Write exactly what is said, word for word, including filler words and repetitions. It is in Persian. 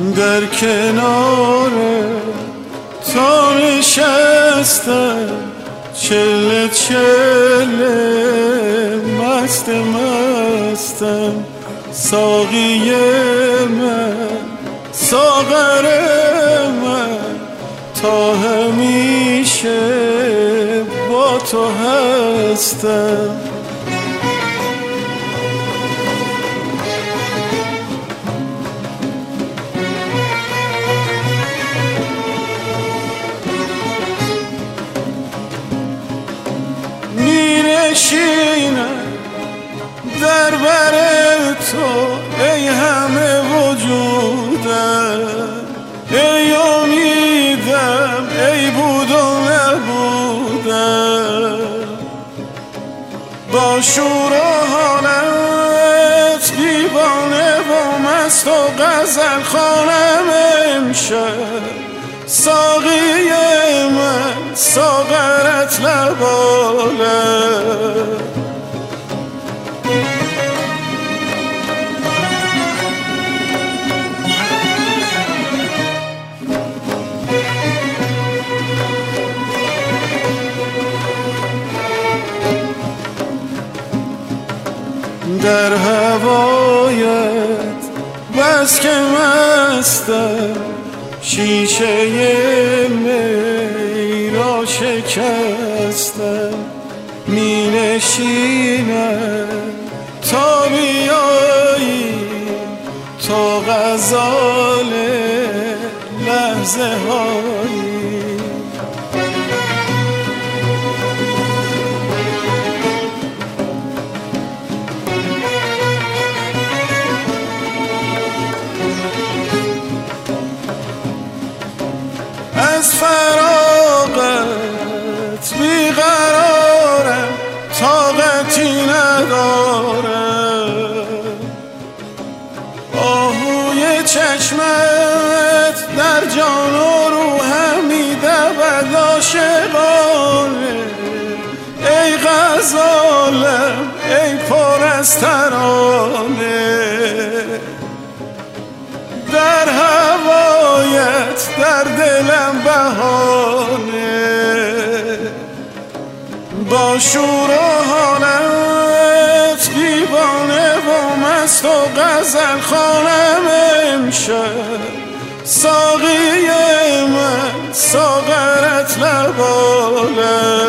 در کنار تا نشستم، چله چله مست مستم، ساقی من ساغر من، تا همیشه با تو هستم. می‌نشینم در بر تو ای همه وجودم، ای امیدم ای بود و نبودم، با شور و حالت دیوانه و مست و غزل خوانم امشب، ساقی من ساغرت لباله. در هوایت بس که مستم، شیشه می را شکستم، می نشینم تا بیایی تا غزال لحظه هایی. از فراغت بیقرارم، طاقتی ندارم، آهوی چشمت در جان و روحم می‌دود عاشقانه، ای غزالم ای پر از ترانه، در هوایت در دلم بهانه، با شور و حالت دیوانه و مست و غزل خوانم امشب، ساقی من ساغرت لباله.